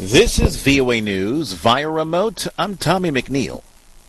This is VOA News via remote. I'm Tommy McNeil.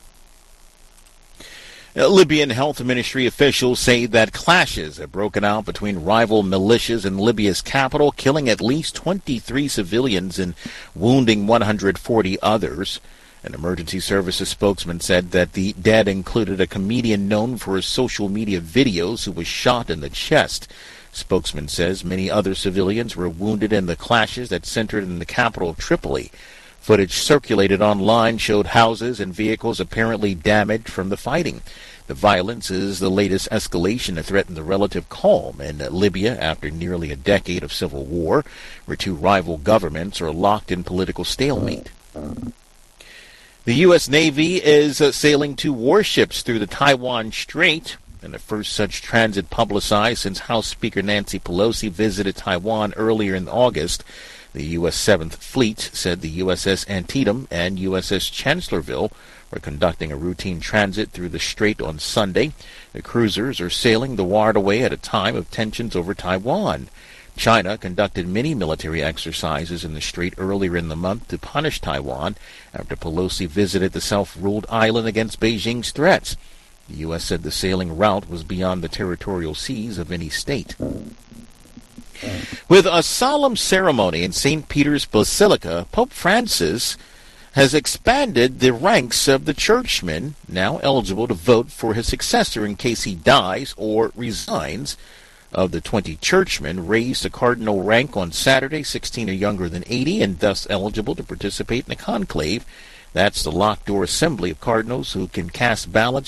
Libyan health ministry officials say that clashes have broken out between rival militias in Libya's capital, killing at least 23 civilians and wounding 140 others. An emergency services spokesman said that the dead included a comedian known for his social media videos who was shot in the chest. Spokesman says many other civilians were wounded in the clashes that centered in the capital of Tripoli. Footage circulated online showed houses and vehicles apparently damaged from the fighting. The violence is the latest escalation to threaten the relative calm in Libya after nearly a decade of civil war, where two rival governments are locked in political stalemate. The U.S. Navy is sailing two warships through the Taiwan Strait, and the first such transit publicized since House Speaker Nancy Pelosi visited Taiwan earlier in August. The U.S. 7th Fleet said the USS Antietam and USS Chancellorsville were conducting a routine transit through the strait on Sunday. The cruisers are sailing the waterway at a time of tensions over Taiwan. China conducted many military exercises in the strait earlier in the month to punish Taiwan after Pelosi visited the self-ruled island against Beijing's threats. The U.S. said the sailing route was beyond the territorial seas of any state. With a solemn ceremony in St. Peter's Basilica, Pope Francis has expanded the ranks of the churchmen now eligible to vote for his successor in case he dies or resigns. Of the 20 churchmen raised to cardinal rank on Saturday, 16 are younger than 80 and thus eligible to participate in the conclave. That's the locked-door assembly of cardinals who can cast ballots